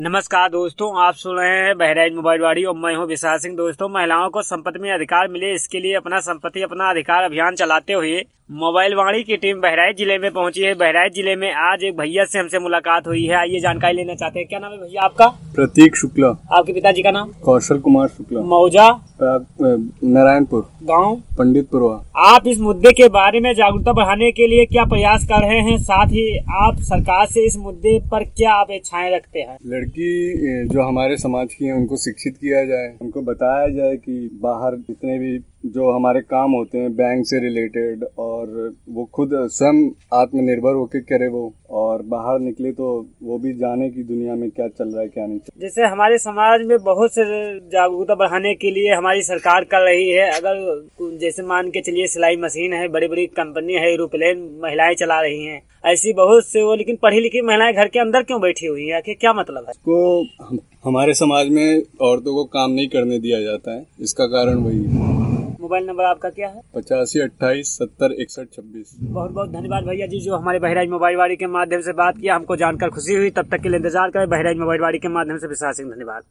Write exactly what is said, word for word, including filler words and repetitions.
नमस्कार दोस्तों, आप सुन रहे हैं बहराइच मोबाइल वाड़ी और मैं हूं विशाल सिंह। दोस्तों, महिलाओं को संपत्ति में अधिकार मिले, इसके लिए अपना संपत्ति अपना अधिकार अभियान चलाते हुए मोबाइल वाणी की टीम बहराइच जिले में पहुंची है। बहराइच जिले में आज एक भैया से हमसे मुलाकात हुई है। आइए जानकारी लेना चाहते हैं। क्या नाम है भैया आपका? प्रतीक शुक्ला। आपके पिताजी का नाम? कौशल कुमार शुक्ला। मौजा नारायणपुर, गांव पंडितपुरवा। आप इस मुद्दे के बारे में जागरूकता बढ़ाने के लिए क्या प्रयास कर रहे हैं? साथ ही आप सरकार से इस मुद्दे पर क्या अपेक्षाएं रखते हैं? लड़की जो हमारे समाज की है उनको शिक्षित किया जाए, उनको बताया जाए कि बाहर जितने भी जो हमारे काम होते हैं बैंक से रिलेटेड, और वो खुद स्वयं आत्मनिर्भर होकर करे वो, और बाहर निकले तो वो भी जाने की दुनिया में क्या चल रहा है क्या नहीं चल रहा है। जैसे हमारे समाज में बहुत से जागरूकता बढ़ाने के लिए हमारी सरकार कर रही है। अगर जैसे मान के चलिए सिलाई मशीन है, बड़ी बड़ी कंपनी है, एरोप्लेन महिलाएं चला रही हैं, ऐसी बहुत से वो, लेकिन पढ़ी लिखी महिलाएं घर के अंदर क्यों बैठी हुई है? आखिर क्या मतलब है? को हम, हमारे समाज में औरतों को काम नहीं करने दिया जाता है, इसका कारण वही है। मोबाइल नंबर आपका क्या है? पचासी अट्ठाईस सत्तर इकसठ छब्बीस। बहुत बहुत धन्यवाद भैया जी, जो हमारे बहराइच मोबाइल वाड़ी के माध्यम से बात किया। हमको जानकर खुशी हुई। तब तक के लिए इंतजार करें। बहराइच मोबाइल वाड़ी के माध्यम से विशाल सिंह, धन्यवाद।